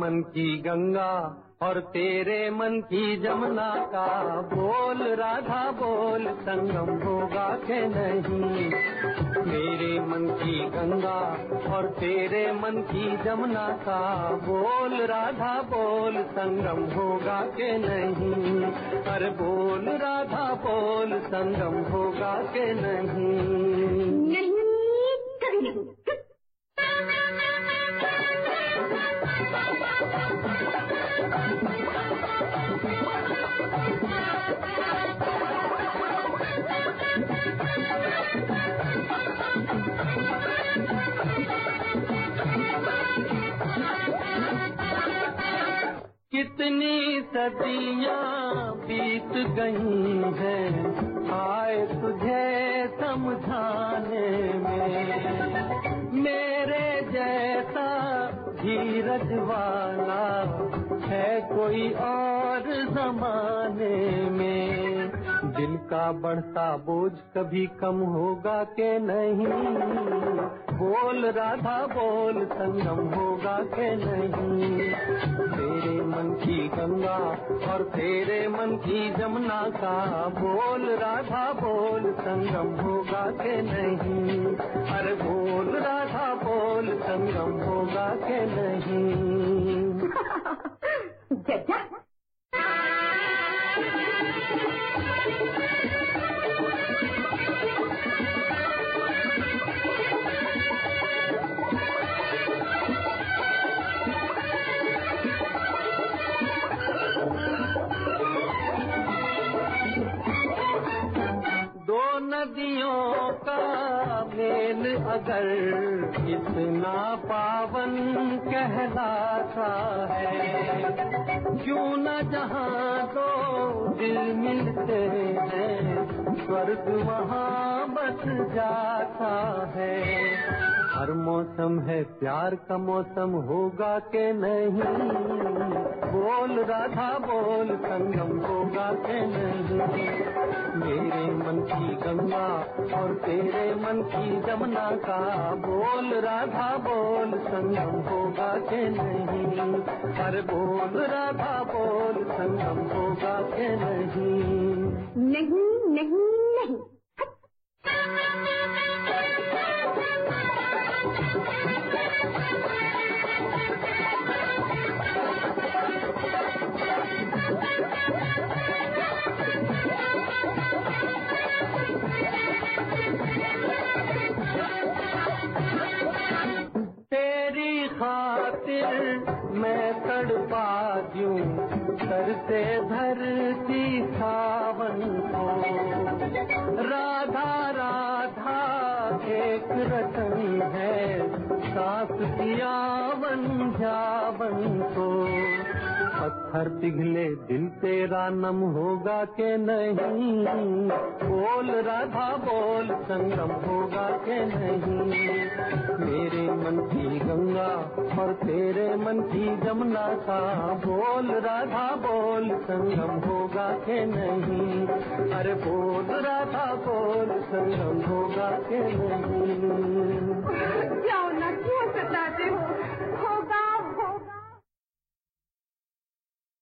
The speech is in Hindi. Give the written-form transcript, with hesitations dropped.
मन की गंगा और तेरे मन की जमुना का बोल राधा बोल संगम होगा के नहीं। मेरे मन की गंगा और तेरे मन की जमुना का बोल राधा बोल संगम होगा के नहीं। अरे बोल राधा बोल संगम होगा के नहीं। नहीं कभी नहीं। कितनी सदियां बीत गई हैं आए तुझे समझाने में। मेरे जैसा धीरज वाला है कोई और जमाने में। दिल का बढ़ता बोझ कभी कम होगा के नहीं। बोल राधा बोल संगम होगा के नहीं। तेरे मन की गंगा और तेरे मन की जमुना का बोल राधा बोल संगम होगा के नहीं। अरे बोल राधा बोल संगम होगा के नहीं। जज्जा नदियों का मेल अगर इतना पावन कहलाता है, क्यों न जहाँ दो दिल मिलते हैं स्वर्ग वहाँ बस जाता है। हर मौसम है प्यार का मौसम होगा के नहीं। बोल राधा बोल संगम होगा के नहीं। मेरे मन की गंगा और तेरे मन की जमुना का बोल राधा बोल संगम होगा के नहीं। अरे बोल राधा बोल संगम होगा के नहीं। नहीं नहीं नहीं। तेरी खातिर मैं तड़पा दूं सर से धरती सावन को। राधा राधा एक रतन है सास पियावन जावन को। पत्थर पिघले दिल तेरा नम होगा के नहीं। बोल राधा बोल संगम होगा के नहीं। मेरे मन की गंगा और तेरे मन की जमुना का बोल राधा बोल संगम होगा के नहीं। अरे बोल राधा बोल संगम होगा के नहीं।